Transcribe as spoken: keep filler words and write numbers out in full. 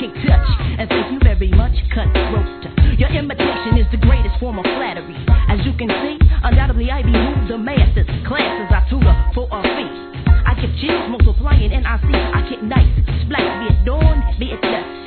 can't touch. And thank you very much, cutthroat. Your imitation is the greatest form of flattery. As you can see, undoubtedly I behoove the masses. Classes I tutor for a fee. I get chills multiplying and I see I get nice. Splash, be it dawn, be it dusk.